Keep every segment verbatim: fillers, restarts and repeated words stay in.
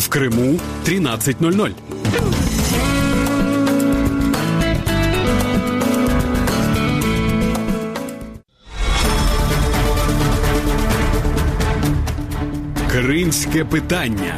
В Крыму тринадцать ноль ноль. Кримське питання.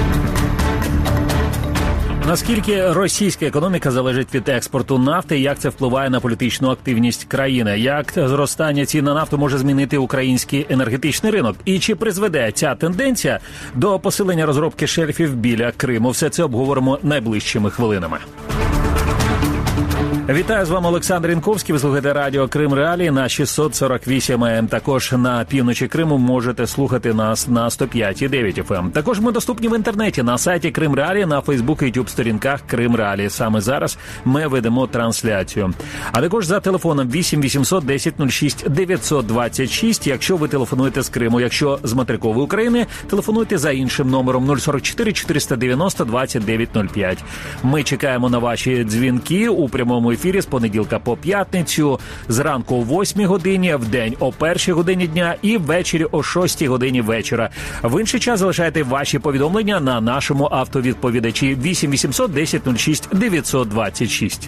Наскільки російська економіка залежить від експорту нафти, як це впливає на політичну активність країни? Як зростання цін на нафту може змінити український енергетичний ринок? І чи призведе ця тенденція до посилення розробки шельфів біля Криму? Все це обговоримо найближчими хвилинами. Вітаю, з вами Олександр Інковський. Ви слухаєте радіо Крим Реалії на шістсот сорок вісім ем. Також на півночі Криму можете слухати нас на сто п'ять і дев'ять еф ем. Також ми доступні в інтернеті на сайті Крим Реалії, на Фейсбук і Ютуб сторінках Крим Реалії. Саме зараз ми ведемо трансляцію. А також за телефоном вісім вісімсот десять нуль шість дев'ятсот двадцять шість, якщо ви телефонуєте з Криму. Якщо з материкової України, телефонуйте за іншим номером нуль сорок чотири чотириста дев'яносто двадцять дев'ять нуль п'ять. Ми чекаємо на ваші дзвінки у прямому ефірі з понеділка по п'ятницю, зранку о восьмій годині, вдень о першій годині дня і ввечері о шостій годині вечора. В інший час залишайте ваші повідомлення на нашому автовідповідачі вісім вісімсот десять нуль шість дев'ятсот двадцять шість.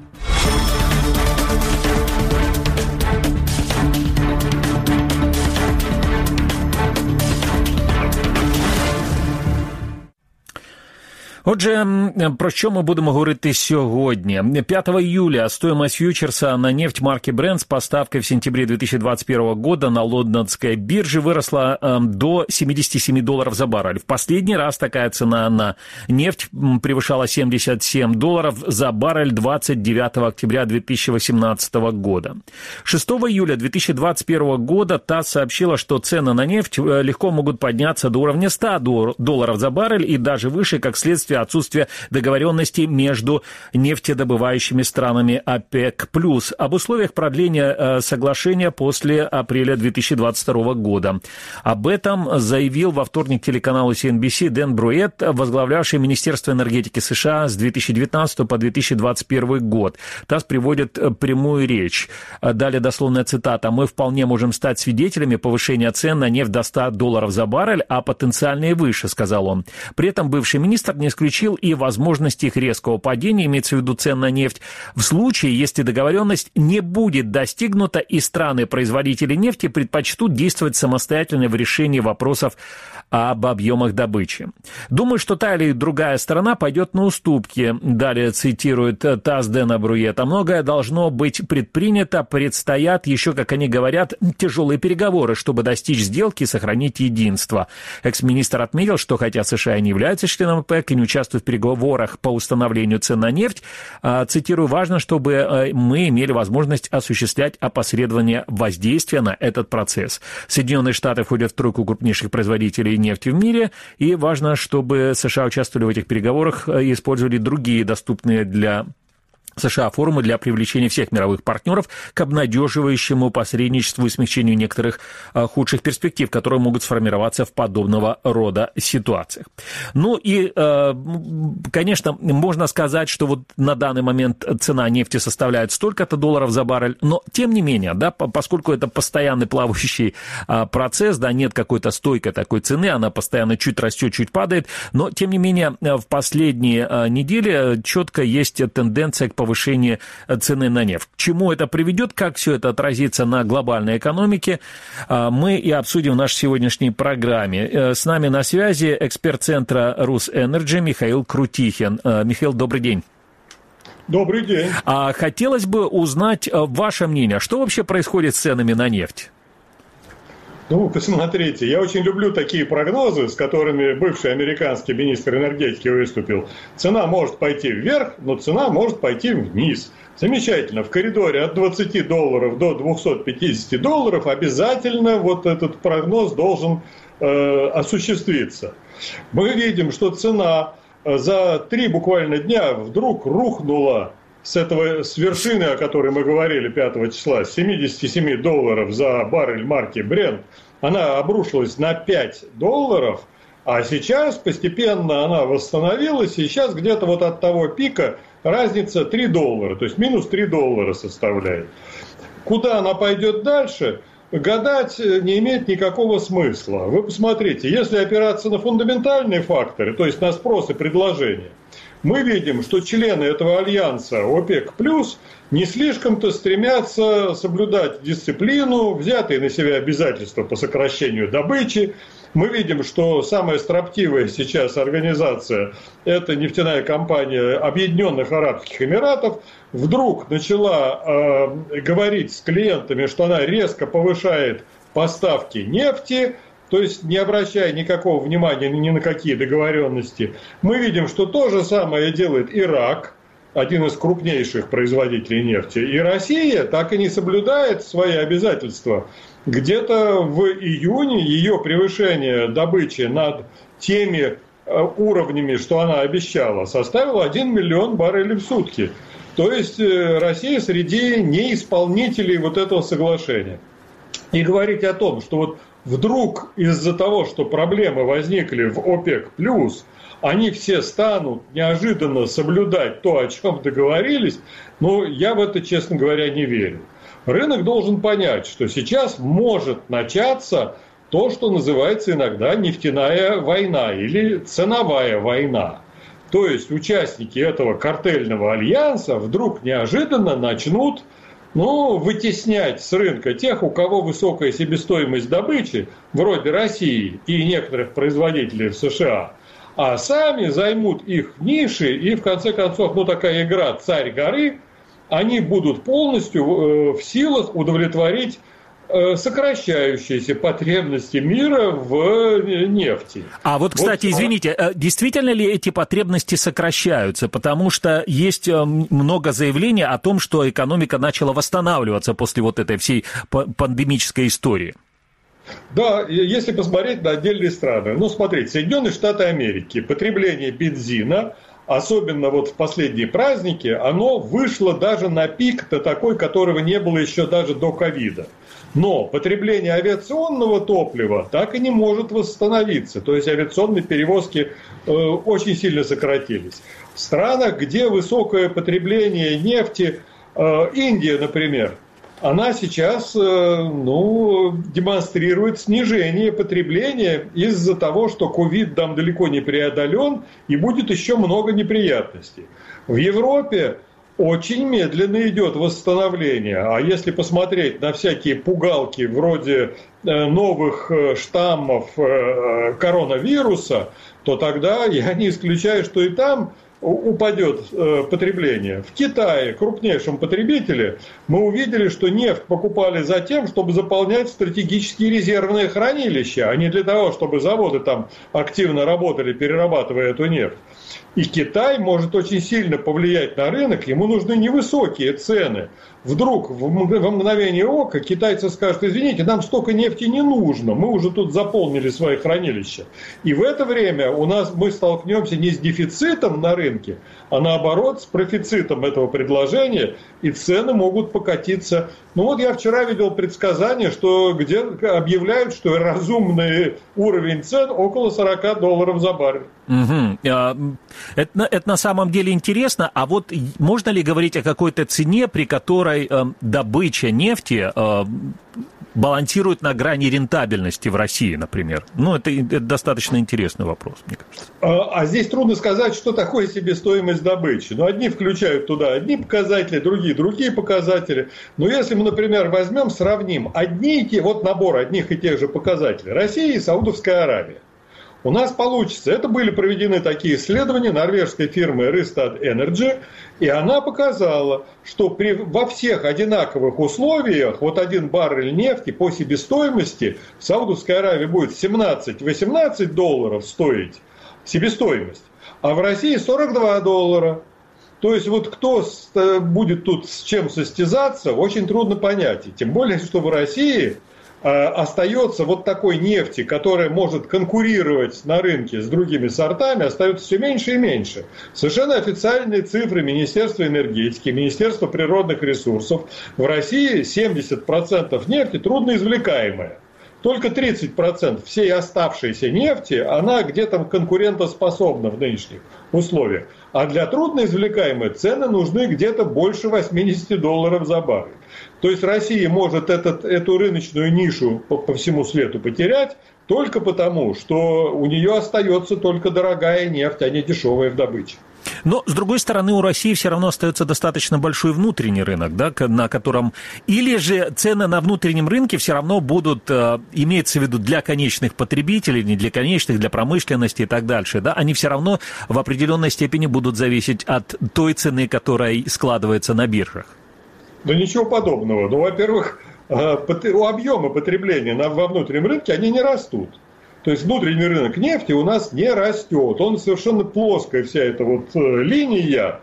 Отже, про що ми будемо говорити сьогодні? пятого июля стоимость фьючерса на нефть марки Brent с поставкой в сентябре две тысячи двадцать первого года на лондонской бирже выросла до семьдесят семь долларов за баррель. В последний раз такая цена на нефть превышала семьдесят семь долларов за баррель двадцать девятого октября две тысячи восемнадцатого года. шестого июля две тысячи двадцать первого года ТАСС сообщила, что цены на нефть легко могут подняться до уровня ста долларов за баррель и даже выше, как следствие отсутствия договоренности между нефтедобывающими странами ОПЕК+, об условиях продления соглашения после апреля две тысячи двадцать второго года. Об этом заявил во вторник телеканалу си эн би си Дэн Бруетт, возглавлявший Министерство энергетики США с две тысячи девятнадцатого по две тысячи двадцать первый год. ТАСС приводит прямую речь. Далее дословная цитата. «Мы вполне можем стать свидетелями повышения цен на нефть до ста долларов за баррель, а потенциально и выше», сказал он. При этом бывший министр не исключил и возможность их резкого падения, имеется в виду цен на нефть, в случае, если договоренность не будет достигнута и страны-производители нефти предпочтут действовать самостоятельно в решении вопросов об объемах добычи. «Думаю, что та или другая сторона пойдет на уступки», далее цитирует ТАСС Дэна Бруетта. «Многое должно быть предпринято, предстоят еще, как они говорят, тяжелые переговоры, чтобы достичь сделки и сохранить единство». Экс-министр отметил, что хотя США и не являются членом ОПЕК и не участвуют в переговорах по установлению цен на нефть, цитирую, «важно, чтобы мы имели возможность осуществлять опосредование воздействия на этот процесс. Соединенные Штаты входят в тройку крупнейших производителей нефти в мире, и важно, чтобы США участвовали в этих переговорах и использовали другие доступные для США форумы для привлечения всех мировых партнеров к обнадеживающему посредничеству и смягчению некоторых а, худших перспектив, которые могут сформироваться в подобного рода ситуациях». Ну и, э, конечно, можно сказать, что вот на данный момент цена нефти составляет столько-то долларов за баррель, но тем не менее, да, поскольку это постоянный плавающий а, процесс, да, нет какой-то стойкой такой цены, она постоянно чуть растет, чуть падает, но тем не менее в последние а, недели четко есть тенденция к повышению повышение цены на нефть. К чему это приведет, как все это отразится на глобальной экономике, мы и обсудим в нашей сегодняшней программе. С нами на связи эксперт центра Русэнерджи Михаил Крутихин. Михаил, добрый день. Добрый день. Хотелось бы узнать ваше мнение, что вообще происходит с ценами на нефть? Ну, посмотрите, я очень люблю такие прогнозы, с которыми бывший американский министр энергетики выступил. Цена может пойти вверх, но цена может пойти вниз. Замечательно. В коридоре от двадцати долларов до двухсот пятидесяти долларов обязательно вот этот прогноз должен э, осуществиться. Мы видим, что цена за три буквально дня вдруг рухнула с этого, с вершины, о которой мы говорили пятого числа, с семидесяти семи долларов за баррель марки Brent, она обрушилась на пять долларов, а сейчас постепенно она восстановилась, и сейчас где-то вот от того пика разница три доллара, то есть минус три доллара составляет. Куда она пойдет дальше? гадать не имеет никакого смысла. Вы посмотрите, если опираться на фундаментальные факторы, то есть на спрос и предложение, мы видим, что члены этого альянса ОПЕК+, не слишком-то стремятся соблюдать дисциплину, взятые на себя обязательства по сокращению добычи. Мы видим, что самая строптивая сейчас организация – это нефтяная компания Объединенных Арабских Эмиратов. Вдруг начала э, говорить с клиентами, что она резко повышает поставки нефти, то есть не обращая никакого внимания ни на какие договоренности. Мы видим, что то же самое делает Ирак, один из крупнейших производителей нефти. И Россия так и не соблюдает свои обязательства. Где-то в июне ее превышение добычи над теми уровнями, что она обещала, составило один миллион баррелей в сутки. То есть Россия среди неисполнителей вот этого соглашения. И говорить о том, что вот вдруг из-за того, что проблемы возникли в ОПЕК+, они все станут неожиданно соблюдать то, о чем договорились, но я в это, честно говоря, не верю. Рынок должен понять, что сейчас может начаться то, что называется иногда нефтяная война или ценовая война. То есть участники этого картельного альянса вдруг неожиданно начнут ну, вытеснять с рынка тех, у кого высокая себестоимость добычи, вроде России и некоторых производителей в США, а сами займут их ниши, и в конце концов, ну такая игра «Царь горы», они будут полностью э, в силах удовлетворить э, сокращающиеся потребности мира в нефти. А вот, кстати, вот, извините, действительно ли эти потребности сокращаются? Потому что есть много заявлений о том, что экономика начала восстанавливаться после вот этой всей пандемической истории. Да, если посмотреть на отдельные страны. Ну, смотрите, Соединенные Штаты Америки, потребление бензина, особенно вот в последние праздники, оно вышло даже на пик, до такой, которого не было еще даже до ковида. Но потребление авиационного топлива так и не может восстановиться. То есть авиационные перевозки э, очень сильно сократились. В странах, где высокое потребление нефти, э, Индия, например, она сейчас ну, демонстрирует снижение потребления из-за того, что ковид там далеко не преодолен и будет еще много неприятностей. В Европе очень медленно идет восстановление. А если посмотреть на всякие пугалки вроде новых штаммов коронавируса, то тогда я не исключаю, что и там упадет э, потребление. В Китае, крупнейшем потребителе, мы увидели, что нефть покупали за тем, чтобы заполнять стратегические резервные хранилища, а не для того, чтобы заводы там активно работали, перерабатывая эту нефть. И Китай может очень сильно повлиять на рынок, ему нужны невысокие цены. Вдруг в мгновение ока китайцы скажут: извините, нам столько нефти не нужно, мы уже тут заполнили свои хранилища. И в это время у нас мы столкнемся не с дефицитом на рынке, а наоборот с профицитом этого предложения, и цены могут покатиться. Ну вот я вчера видел предсказание, что где объявляют, что разумный уровень цен около сорок долларов за баррель. Угу. Это, это на самом деле интересно. А вот можно ли говорить о какой-то цене, при которой э, добыча нефти э, балансирует на грани рентабельности в России, например? Ну, это, это достаточно интересный вопрос, мне кажется. А, а здесь трудно сказать, что такое себестоимость добычи. Ну, одни включают туда одни показатели, другие другие показатели. Но если мы, например, возьмем, сравним одни и те, вот набор одних и тех же показателей России и Саудовская Аравия, у нас получится, это были проведены такие исследования норвежской фирмы Rystad Energy, и она показала, что при, во всех одинаковых условиях вот один баррель нефти по себестоимости в Саудовской Аравии будет семнадцать-восемнадцать долларов стоить себестоимость, а в России сорок два доллара. То есть вот кто будет тут с чем состязаться, очень трудно понять. И тем более, что в России остается вот такой нефти, которая может конкурировать на рынке с другими сортами, остается все меньше и меньше. Совершенно официальные цифры Министерства энергетики, Министерства природных ресурсов. В России семьдесят процентов нефти трудноизвлекаемая. Только тридцать процентов всей оставшейся нефти, она где-то конкурентоспособна в нынешних условиях. А для трудноизвлекаемой цены нужны где-то больше восемьдесят долларов за баррель. То есть Россия может этот, эту рыночную нишу по, по всему свету потерять только потому, что у нее остается только дорогая нефть, а не дешевая в добыче. Но, с другой стороны, у России все равно остается достаточно большой внутренний рынок, да, на котором... Или же цены на внутреннем рынке все равно будут, э, имеется в виду для конечных потребителей, не для конечных, для промышленности и так дальше, да, они все равно в определенной степени будут зависеть от той цены, которая складывается на биржах. Да ничего подобного. Ну, во-первых, объемы потребления во внутреннем рынке, они не растут. То есть внутренний рынок нефти у нас не растет. Он совершенно плоская, вся эта вот линия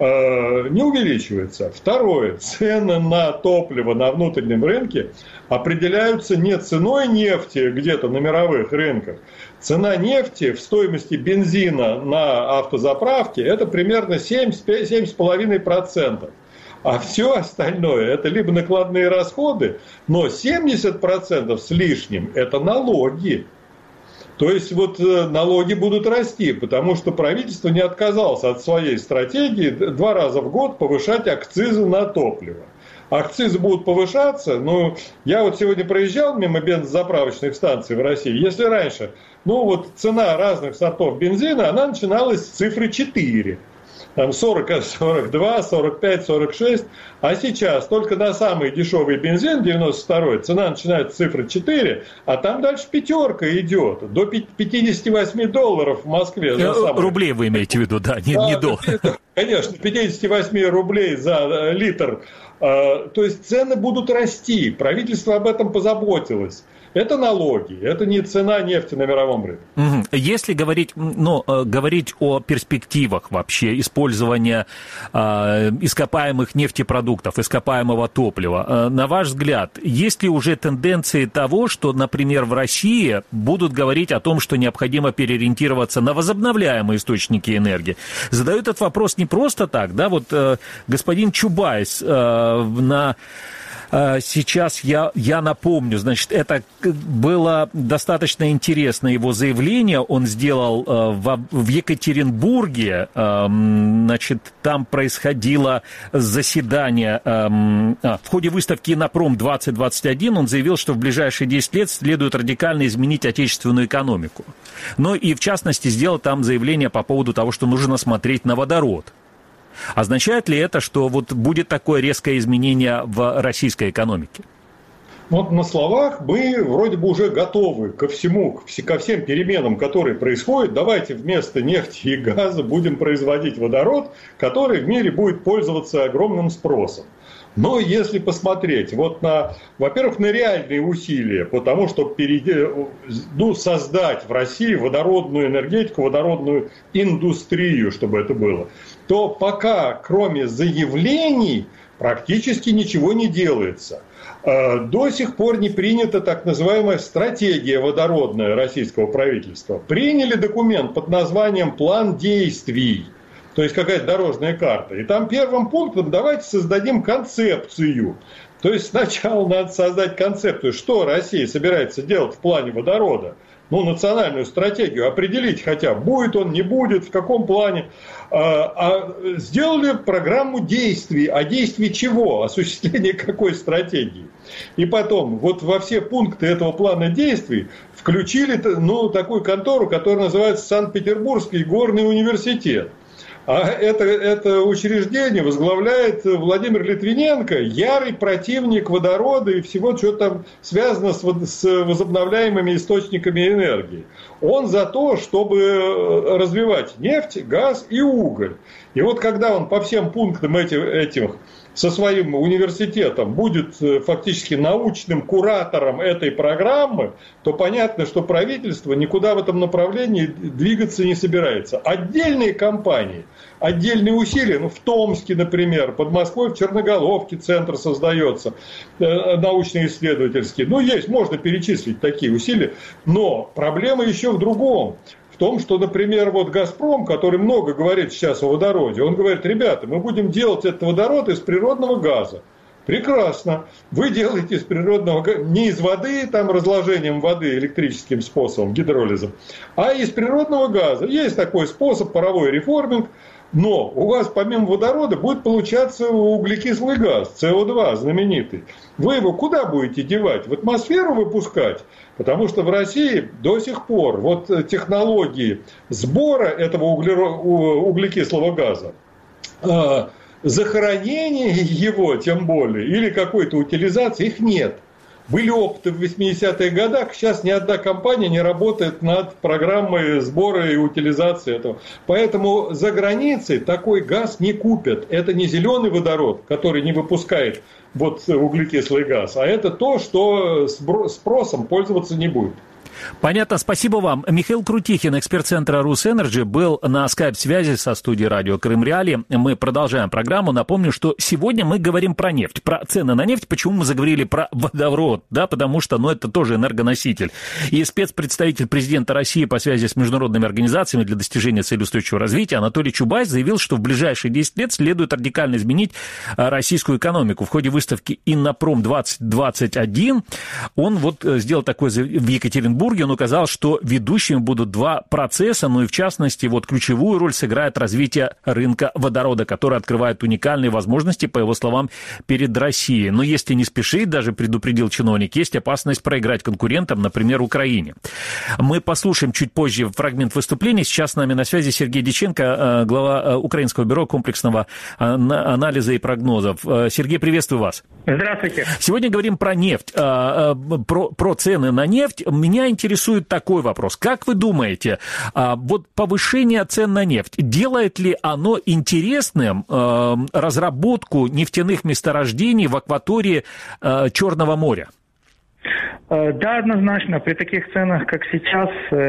не увеличивается. Второе. Цены на топливо на внутреннем рынке определяются не ценой нефти где-то на мировых рынках. Цена нефти в стоимости бензина на автозаправке это примерно семь - семь с половиной процентов. А все остальное это либо накладные расходы, но семьдесят процентов с лишним это налоги. То есть вот налоги будут расти, потому что правительство не отказалось от своей стратегии два раза в год повышать акцизы на топливо. Акцизы будут повышаться, но я вот сегодня проезжал мимо бензозаправочных станций в России. Если раньше, ну вот цена разных сортов бензина, она начиналась с цифры четыре. Там сорок, сорок два, сорок пять, сорок шесть, а сейчас только на самый дешевый бензин девяносто второй цена начинается с цифры четыре, а там дальше пятерка идет, до пятьдесят восемь долларов в Москве. За самый... Рублей вы имеете в виду, да, не, да, не доллар. Конечно, пятьдесят восемь рублей за литр. То есть цены будут расти, правительство об этом позаботилось. Это налоги, это не цена нефти на мировом рынке. Если говорить, ну, говорить о перспективах вообще использования э, ископаемых нефтепродуктов, ископаемого топлива, э, на ваш взгляд, есть ли уже тенденции того, что, например, в России будут говорить о том, что необходимо переориентироваться на возобновляемые источники энергии? Задают этот вопрос не просто так, да, вот э, господин Чубайс э, на... Сейчас я, я напомню, значит, это было достаточно интересное его заявление, он сделал в, в Екатеринбурге, значит, там происходило заседание, в ходе выставки «Иннопром двадцать двадцать один» он заявил, что в ближайшие десять лет следует радикально изменить отечественную экономику. Но и, в частности, сделал там заявление по поводу того, что нужно смотреть на водород. Означает ли это, что вот будет такое резкое изменение в российской экономике? Вот на словах мы вроде бы уже готовы ко всему, ко всем переменам, которые происходят. Давайте вместо нефти и газа будем производить водород, который в мире будет пользоваться огромным спросом. Но если посмотреть, вот на, во-первых, на реальные усилия по тому, чтобы перейти, ну, создать в России водородную энергетику, водородную индустрию, чтобы это было, то пока, кроме заявлений, практически ничего не делается. До сих пор не принята так называемая стратегия водородная российского правительства. Приняли документ под названием «План действий». То есть какая-то дорожная карта. И там первым пунктом давайте создадим концепцию. То есть сначала надо создать концепцию, что Россия собирается делать в плане водорода. Ну, национальную стратегию определить хотя бы, будет он, не будет, в каком плане. А сделали программу действий. А действий чего? Осуществление какой стратегии? И потом, вот во все пункты этого плана действий включили, ну, такую контору, которая называется Санкт-Петербургский горный университет. А это, это учреждение возглавляет Владимир Литвиненко, ярый противник водорода и всего, что там связано с, с возобновляемыми источниками энергии. Он за то, чтобы развивать нефть, газ и уголь. И вот когда он по всем пунктам этих, этих со своим университетом будет фактически научным куратором этой программы, то понятно, что правительство никуда в этом направлении двигаться не собирается. Отдельные компании, отдельные усилия, ну, в Томске, например, под Москвой в Черноголовке центр создается, э, научно-исследовательский. Ну, есть, можно перечислить такие усилия, но проблема еще в другом. В том, что, например, вот «Газпром», который много говорит сейчас о водороде, он говорит: ребята, мы будем делать этот водород из природного газа. Прекрасно. Вы делаете из природного газа, не из воды, там разложением воды электрическим способом, гидролизом, а из природного газа. Есть такой способ, паровой реформинг, но у вас помимо водорода будет получаться углекислый газ, С О два знаменитый. Вы его куда будете девать? В атмосферу выпускать? Потому что в России до сих пор вот технологии сбора этого углеро... углекислого газа, захоронения его, тем более, или какой-то утилизации, их нет. Были опыты в восьмидесятых годах, сейчас ни одна компания не работает над программой сбора и утилизации этого. Поэтому за границей такой газ не купят. Это не зеленый водород, который не выпускает вот углекислый газ, а это то, что спросом пользоваться не будет. Понятно, спасибо вам. Михаил Крутихин, эксперт центра «Русэнерджи», был на скайп-связи со студией радио Крым-Реалии. Мы продолжаем программу. Напомню, что сегодня мы говорим про нефть, про цены на нефть. Почему мы заговорили про водород? Да, потому что, ну, это тоже энергоноситель. И спецпредставитель президента России по связи с международными организациями для достижения цели устойчивого развития Анатолий Чубайс заявил, что в ближайшие десять лет следует радикально изменить российскую экономику. В ходе выставки «Иннопром двадцать двадцать один» он вот сделал такое в Екатеринбурге. Он указал, что ведущими будут два процесса, ну и в частности, вот ключевую роль сыграет развитие рынка водорода, который открывает уникальные возможности, по его словам, перед Россией. Но если не спешить, даже предупредил чиновник, есть опасность проиграть конкурентам, например, Украине. Мы послушаем чуть позже фрагмент выступления. Сейчас с нами на связи Сергей Дьяченко, глава Украинского бюро комплексного анализа и прогнозов. Сергей, приветствую вас. Здравствуйте. Сегодня говорим про нефть, про, про цены на нефть. Меня интересует такой вопрос. Как вы думаете, вот повышение цен на нефть, делает ли оно интересным разработку нефтяных месторождений в акватории Черного моря? Да, однозначно. При таких ценах, как сейчас,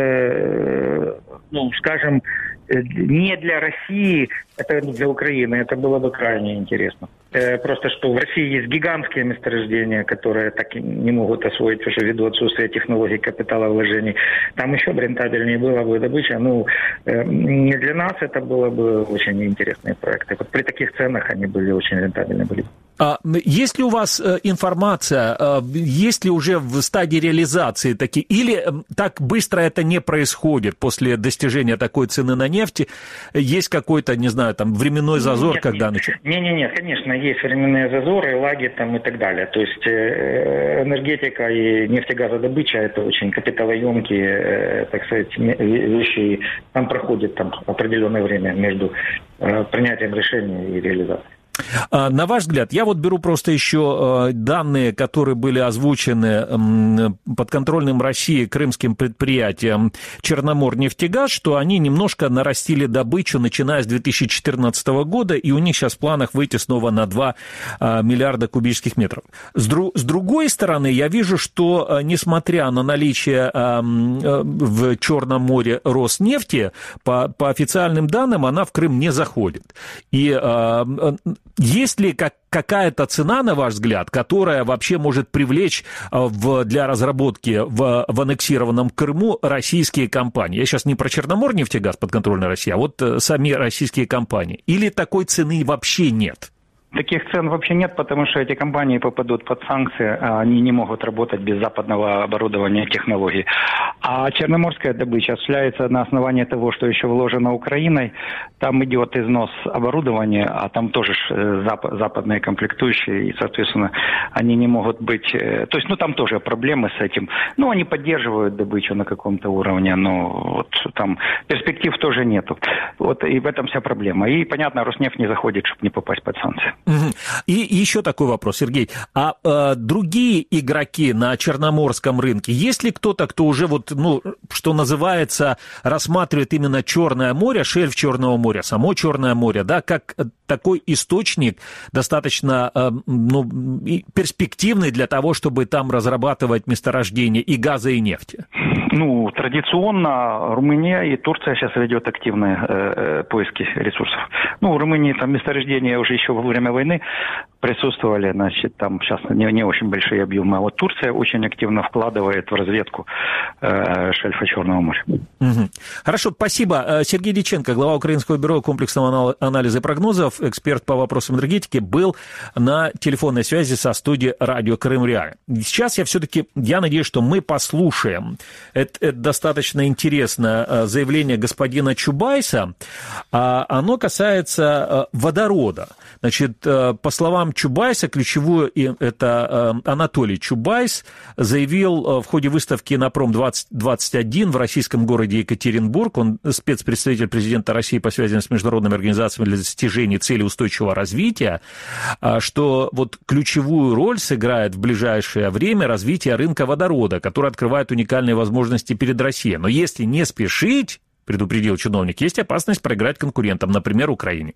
ну, скажем, не для России, это не для Украины, это было бы крайне интересно. Просто что в России есть гигантские месторождения, которые так и не могут освоить уже ввиду отсутствия технологий капиталовложений. Там еще бы рентабельнее была бы добыча. Ну, не для нас это было бы очень интересные проекты. Вот при таких ценах они были очень рентабельны были. А есть ли у вас информация, есть ли уже в стадии реализации такие, или так быстро это не происходит после достижения такой цены на нефть? Есть какой-то, не знаю, там временной зазор, нет, когда начать? Нет-нет-нет, конечно, есть временные зазоры, лаги там и так далее. То есть энергетика и нефтегазодобыча – это очень капиталоемкие, так сказать, вещи. Там проходит там определенное время между принятием решения и реализацией. На ваш взгляд, я вот беру просто еще данные, которые были озвучены подконтрольным России крымским предприятием Черноморнефтегаз, что они немножко нарастили добычу, начиная с две тысячи четырнадцатого года, и у них сейчас в планах выйти снова на два миллиарда кубических метров. С, дру- с другой стороны, я вижу, что несмотря на наличие в Черном море Роснефти, по, по официальным данным, она в Крым не заходит. И есть ли как, какая-то цена, на ваш взгляд, которая вообще может привлечь в, для разработки в, в аннексированном Крыму российские компании? Я сейчас не про Черноморнефтегаз подконтрольной России, а вот сами российские компании. Или такой цены вообще нет? Таких цен вообще нет, потому что эти компании попадут под санкции, а они не могут работать без западного оборудования и технологий. А черноморская добыча осуществляется на основании того, что еще вложено Украиной. Там идет износ оборудования, а там тоже зап- западные комплектующие, и, соответственно, они не могут быть... То есть, ну, там тоже проблемы с этим. Ну, они поддерживают добычу на каком-то уровне, но вот там перспектив тоже нету. Вот и в этом вся проблема. И, понятно, Роснефть не заходит, чтобы не попасть под санкции. И еще такой вопрос, Сергей. А э, другие игроки на черноморском рынке, есть ли кто-то, кто уже, вот, ну, что называется, рассматривает именно Черное море, шельф Черного моря, само Черное море, да, как такой источник достаточно э, ну, перспективный для того, чтобы там разрабатывать месторождения и газа, и нефти? Ну, традиционно Румыния и Турция сейчас ведет активные э, поиски ресурсов. Ну, в Румынии там месторождения уже еще во время войны присутствовали, значит, там сейчас не, не очень большие объемы. А вот Турция очень активно вкладывает в разведку э, шельфа Черного моря. Угу. Хорошо, спасибо. Сергей Дьяченко, глава Украинского бюро комплексного анализа и прогнозов, эксперт по вопросам энергетики, был на телефонной связи со студией радио Крым-Реалия. Сейчас я все-таки, я надеюсь, что мы послушаем. Это, это достаточно интересное заявление господина Чубайса. Оно касается водорода. Значит, по словам Чубайса, ключевую, это Анатолий Чубайс, заявил в ходе выставки «Иннопром двадцать двадцать один» в российском городе Екатеринбург, он спецпредставитель президента России по связям с международными организациями для достижения целей устойчивого развития, что вот ключевую роль сыграет в ближайшее время развитие рынка водорода, который открывает уникальные возможности перед Россией. Но если не спешить, предупредил чиновник, есть опасность проиграть конкурентам, например, Украине.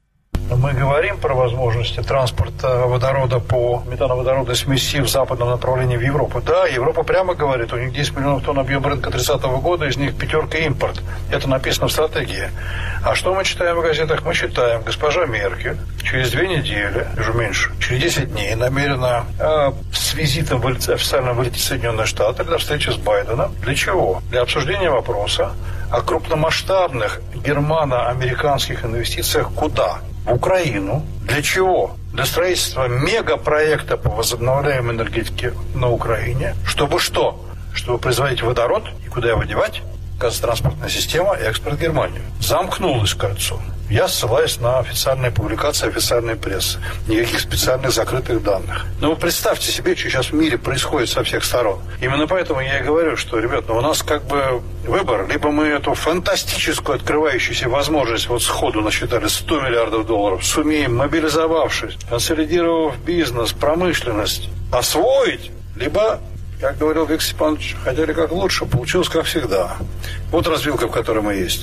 Мы говорим про возможности транспорта водорода по метановодородной смеси в западном направлении в Европу. Да, Европа прямо говорит, у них десять миллионов тонн объем рынка тридцатого года, из них пятерка импорт. Это написано в стратегии. А что мы читаем в газетах? Мы читаем, госпожа Меркель через две недели, уже меньше, через десять дней намерена э, с визитом в официальном вылете Соединенных Штатов для встречи с Байденом. Для чего? Для обсуждения вопроса о крупномасштабных германо-американских инвестициях куда? В Украину. Для чего? Для строительства мегапроекта по возобновляемой энергетике на Украине. Чтобы что? Чтобы производить водород и куда его девать? Газотранспортная система и экспорт в Германию. Замкнулось кольцо. Я ссылаюсь на официальные публикации официальной прессы. Никаких специальных закрытых данных. Но вы представьте себе, что сейчас в мире происходит со всех сторон. Именно поэтому я и говорю, что, ребят, ну у нас как бы выбор. Либо мы эту фантастическую открывающуюся возможность вот сходу насчитали сто миллиардов долларов, сумеем, мобилизовавшись, консолидировав бизнес, промышленность, освоить, либо, как говорил Виктор Степанович, хотели как лучше, получилось как всегда. Вот развилка, в которой мы есть.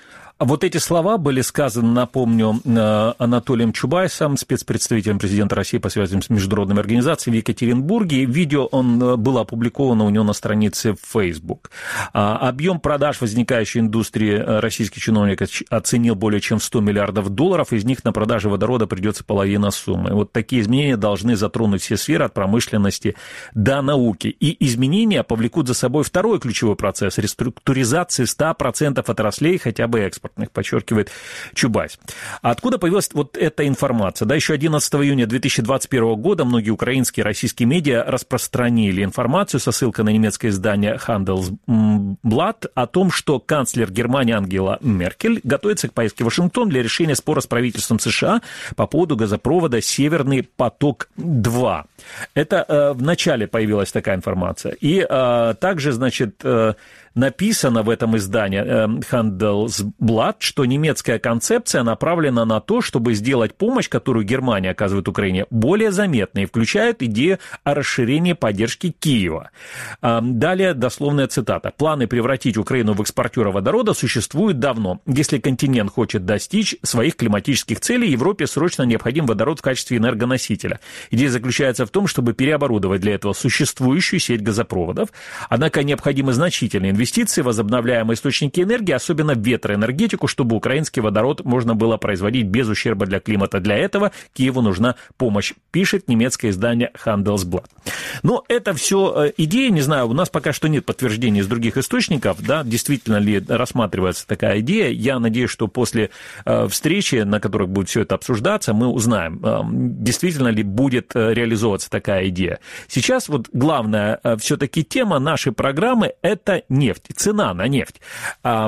Вот эти слова были сказаны, напомню, Анатолием Чубайсом, спецпредставителем президента России по связям с международными организациями в Екатеринбурге. Видео он было опубликовано у него на странице в Facebook. Объем продаж возникающей индустрии российский чиновник оценил более чем в сто миллиардов долларов, из них на продаже водорода придется половина суммы. Вот такие изменения должны затронуть все сферы от промышленности до науки. И изменения повлекут за собой второй ключевой процесс – реструктуризации ста процентов отраслей, хотя бы экспорт, подчеркивает Чубайс. А откуда появилась вот эта информация? Да, еще одиннадцатого июня две тысячи двадцать первого года многие украинские и российские медиа распространили информацию со ссылкой на немецкое издание Handelsblatt о том, что канцлер Германии Ангела Меркель готовится к поездке в Вашингтон для решения спора с правительством США по поводу газопровода «Северный поток-два». Это э, в начале появилась такая информация. И э, также, значит, э, написано в этом издании э, Handelsblatt, что немецкая концепция направлена на то, чтобы сделать помощь, которую Германия оказывает Украине, более заметной и включает идею о расширении поддержки Киева. Э, далее дословная цитата. «Планы превратить Украину в экспортера водорода существуют давно. Если континент хочет достичь своих климатических целей, Европе срочно необходим водород в качестве энергоносителя. Идея заключается в том, чтобы переоборудовать для этого существующую сеть газопроводов. Однако необходимы значительные инвестиции в возобновляемые источники энергии, особенно в ветроэнергетику, чтобы украинский водород можно было производить без ущерба для климата. Для этого Киеву нужна помощь», пишет немецкое издание Handelsblatt. Но это все идеи, не знаю, у нас пока что нет подтверждений из других источников, да, действительно ли рассматривается такая идея. Я надеюсь, что после э, встречи, на которых будет все это обсуждаться, мы узнаем, э, действительно ли будет реализовываться такая идея. Сейчас вот главная э, все-таки тема нашей программы – это нефть, цена на нефть. Э,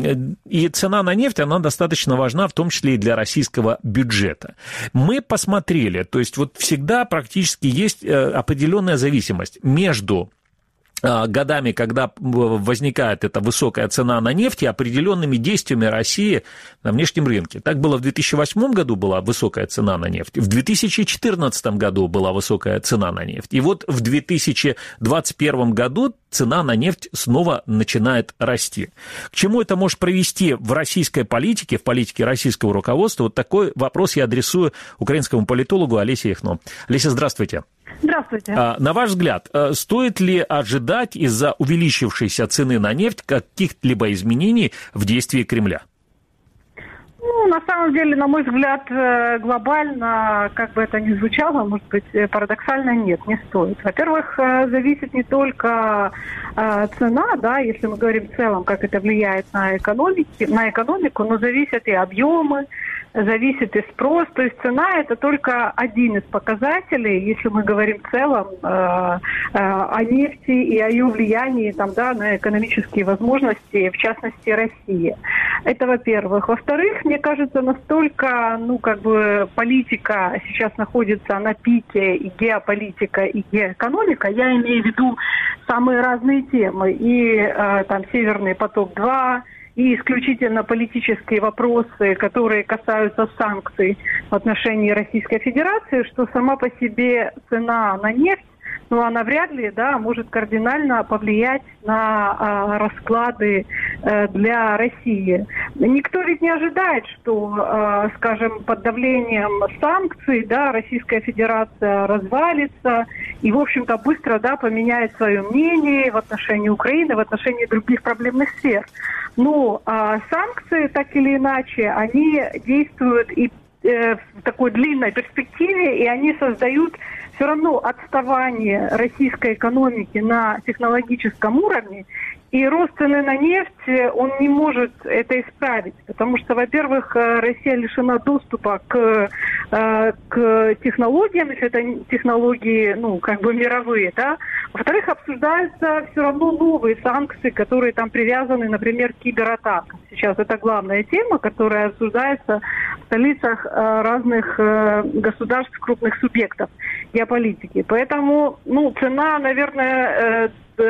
и цена на нефть, она достаточно важна, в том числе и для российского бюджета. Мы посмотрели, то есть вот всегда практически есть э, определенная зависимость между годами, когда возникает эта высокая цена на нефть, и определенными действиями России на внешнем рынке. Так было в две тысячи восьмом году, была высокая цена на нефть, в две тысячи четырнадцатом году была высокая цена на нефть, и вот в две тысячи двадцать первом году цена на нефть снова начинает расти. К чему это может привести в российской политике, в политике российского руководства? Вот такой вопрос я адресую украинскому политологу Олесе Яхно. Олеся, здравствуйте. Здравствуйте. На ваш взгляд, стоит ли ожидать из-за увеличившейся цены на нефть каких-либо изменений в действии Кремля? Ну, на самом деле, на мой взгляд, глобально, как бы это ни звучало, может быть, парадоксально, нет, не стоит. Во-первых, зависит не только цена, да, если мы говорим в целом, как это влияет на экономику, на экономику, но зависят и объемы, зависит и спрос. То есть цена – это только один из показателей, если мы говорим в целом э, э, о нефти и о ее влиянии там, да, на экономические возможности, в частности, России. Это во-первых. Во-вторых, мне кажется, настолько, ну, как бы политика сейчас находится на пике, и геополитика, и геоэкономика, я имею в виду самые разные темы, и э, там «Северный поток-два», и исключительно политические вопросы, которые касаются санкций в отношении Российской Федерации, что сама по себе цена на нефть, ну, она вряд ли, да, может кардинально повлиять на а, расклады а, для России. Никто ведь не ожидает, что, а, скажем, под давлением санкций, да, Российская Федерация развалится и, в общем-то, быстро, да, поменяет свое мнение в отношении Украины, в отношении других проблемных сфер. Но а, санкции, так или иначе, они действуют и э, в такой длинной перспективе, и они создают все равно отставание российской экономики на технологическом уровне, и рост цены на нефть, он не может это исправить, потому что, во-первых, Россия лишена доступа к, к технологиям, если это технологии, ну, как бы мировые, да. Во-вторых, обсуждаются все равно новые санкции, которые там привязаны, например, к кибератакам. Сейчас это главная тема, которая обсуждается в столицах разных государств, крупных субъектов геополитики. Поэтому, ну, цена, наверное,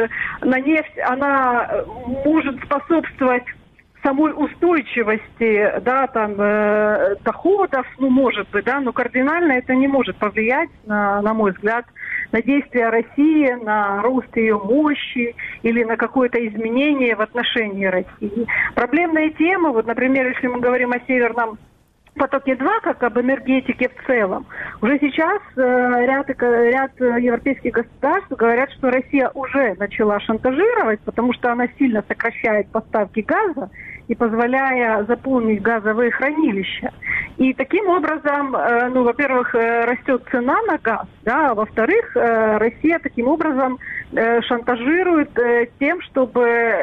на нефть, она может способствовать самой устойчивости, да, там, э, доходов, ну, может быть, да, но кардинально это не может повлиять, на, на мой взгляд, на действия России, на рост ее мощи или на какое-то изменение в отношении России. Проблемные темы, вот, например, если мы говорим о Северном потоке-два, как об энергетике в целом, уже сейчас э, ряд, ряд европейских государств говорят, что Россия уже начала шантажировать, потому что она сильно сокращает поставки газа и позволяя заполнить газовые хранилища. И таким образом, э, ну, во-первых, э, растет цена на газ, да, а во-вторых, э, Россия таким образом э, шантажирует э, тем, чтобы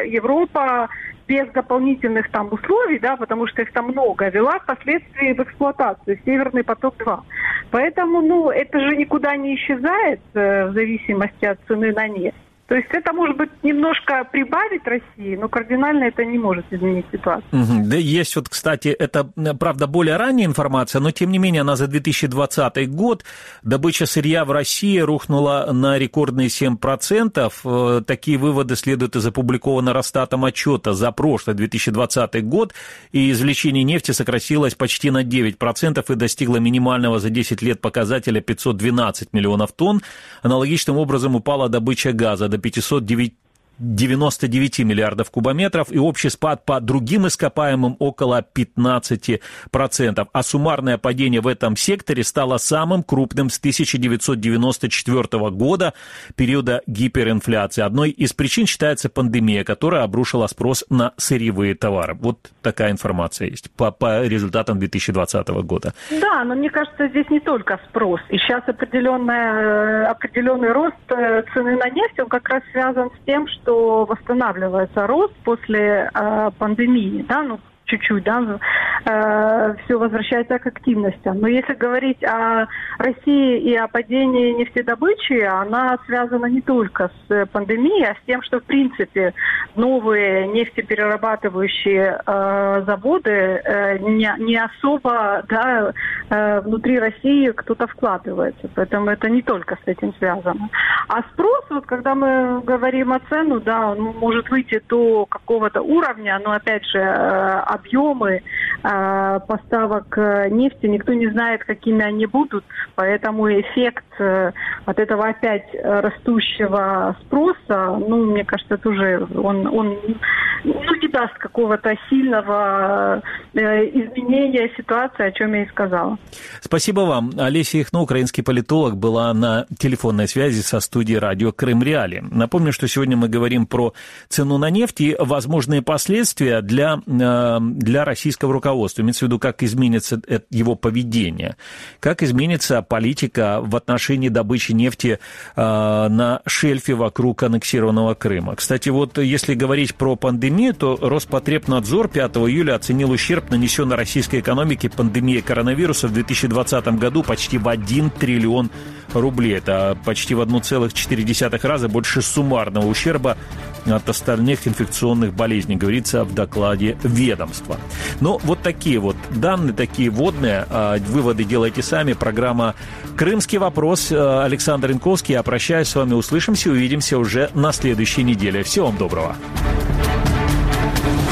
Европа без дополнительных там условий, да, потому что их там много, вела впоследствии в эксплуатацию Северный поток-два. Поэтому, ну, это же никуда не исчезает э, в зависимости от цены на нефть. То есть это может быть немножко прибавить России, но кардинально это не может изменить ситуацию. Угу. Да, есть вот, кстати, это, правда, более ранняя информация, но тем не менее она за две тысячи двадцатый год. Добыча сырья в России рухнула на рекордные семь процентов. Такие выводы следуют из опубликованного Росстатом отчета за прошлый две тысячи двадцатый год. И извлечение нефти сократилось почти на девять процентов и достигло минимального за десять лет показателя пятьсот двенадцать миллионов тонн. Аналогичным образом упала добыча газа до пятьсот девяносто девять миллиардов кубометров, и общий спад по другим ископаемым около пятнадцать процентов. А суммарное падение в этом секторе стало самым крупным с тысяча девятьсот девяносто четвёртого года, периода гиперинфляции. Одной из причин считается пандемия, которая обрушила спрос на сырьевые товары. Вот такая информация есть по, по результатам две тысячи двадцатого года. Да, но мне кажется, здесь не только спрос. И сейчас определенный, определенный рост цены на нефть, он как раз связан с тем, что что восстанавливается рост после э, пандемии, да, ну, чуть-чуть, да, э, все возвращается к активностям. Но если говорить о России и о падении нефтедобычи, она связана не только с пандемией, а с тем, что, в принципе, новые нефтеперерабатывающие э, заводы э, не, не особо, да, э, внутри России кто-то вкладывается. Поэтому это не только с этим связано. А спрос, вот когда мы говорим о цену, да, он может выйти до какого-то уровня, но, опять же, э, объемы э, поставок нефти, никто не знает, какими они будут, поэтому эффект э, от этого опять растущего спроса, ну, мне кажется, тоже он, он ну, не даст какого-то сильного э, изменения ситуации, о чем я и сказала. Спасибо вам. Олеся Ихно, украинский политолог, была на телефонной связи со студией радио Крым-Реалии. Напомню, что сегодня мы говорим про цену на нефть и возможные последствия для э, для российского руководства? Имеется в виду, как изменится его поведение, как изменится политика в отношении добычи нефти на шельфе вокруг аннексированного Крыма. Кстати, вот если говорить про пандемию, то Роспотребнадзор пятого июля оценил ущерб, нанесенный российской экономике пандемией коронавируса в две тысячи двадцатом году почти в один триллион рублей. Это почти в один целых четыре десятых раза больше суммарного ущерба от остальных инфекционных болезней, говорится в докладе ведомства. Но вот такие вот данные, такие вводные, выводы делайте сами. Программа «Крымский вопрос». Александр Янковский. Я прощаюсь с вами. Услышимся, увидимся уже на следующей неделе. Всего вам доброго.